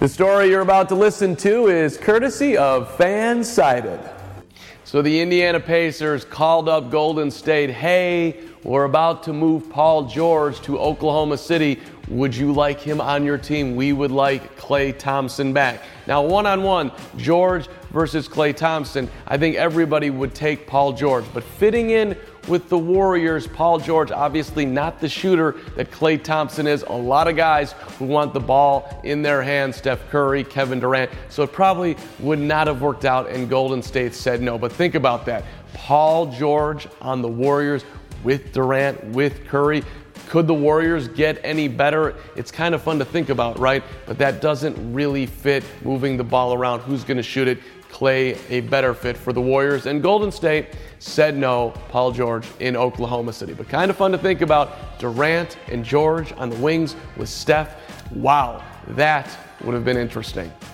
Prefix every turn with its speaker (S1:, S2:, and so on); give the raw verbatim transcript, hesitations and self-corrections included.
S1: The story you're about to listen to is courtesy of Fansided. So the Indiana Pacers called up Golden State. Hey, we're about to move Paul George to Oklahoma City. Would you like him on your team? We would like Klay Thompson back. Now, one-on-one, George versus Klay Thompson, I think everybody would take Paul George. But fitting in with the Warriors, Paul George, obviously not the shooter that Klay Thompson is. A lot of guys who want the ball in their hands, Steph Curry, Kevin Durant. So it probably would not have worked out, and Golden State said no. But think about that. Paul George on the Warriors with Durant, with Curry. Could the Warriors get any better? It's kind of fun to think about, right? But that doesn't really fit moving the ball around. Who's going to shoot it? Klay, a better fit for the Warriors. And Golden State said no, Paul George in Oklahoma City. But kind of fun to think about. Durant and George on the wings with Steph. Wow, that would have been interesting.